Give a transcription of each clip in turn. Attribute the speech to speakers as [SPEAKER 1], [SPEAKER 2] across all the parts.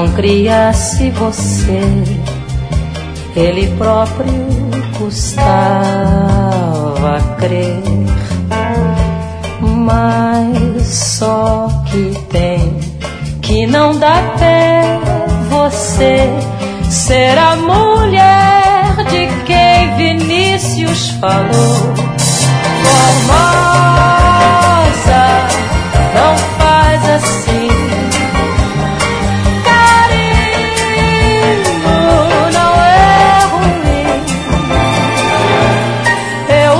[SPEAKER 1] não criasse você, ele próprio custava crer. Mas só que tem que não dá pé você ser a mulher de quem Vinícius falou. Formosa, não faz assim. Carinho não é ruim. Eu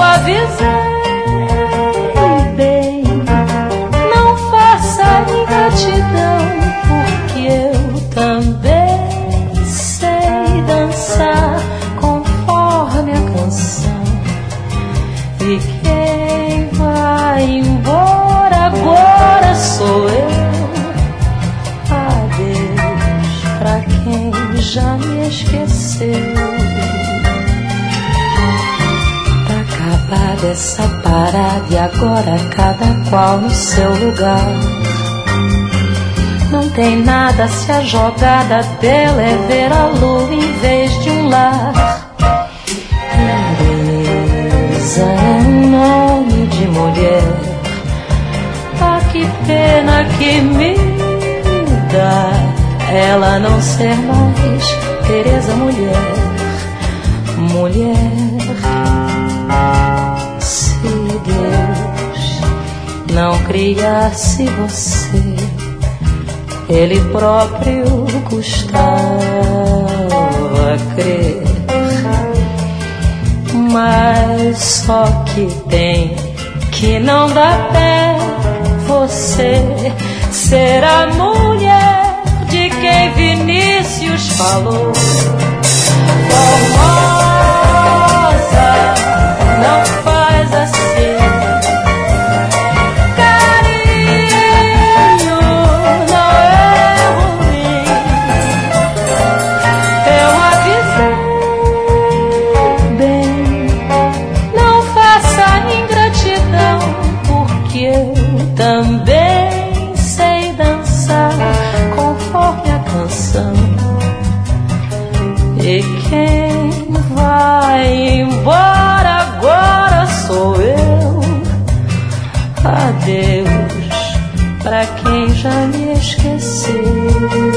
[SPEAKER 1] avisei bem, não faça ingratidão, porque eu também sei dançar conforme a canção. E quem vai embora agora sou eu. Adeus pra quem já me esqueceu. Pra acabar dessa parada e agora cada qual no seu lugar. Não tem nada se a jogada dela é ver a lua em vez de um lar. Teresa é um nome de mulher. Ah, que pena que me dá ela não ser mais Teresa mulher. Mulher, se Deus não criasse você, ele próprio custava crer. Mas só que tem que não dá pé você ser a mulher de quem Vinícius falou. Formosa, não faz assim. Carinho não é ruim. Eu avisei bem, não faça ingratidão, porque eu também sei dançar conforme a canção. E quem vai embora agora sou eu. Adeus pra quem já me esqueceu.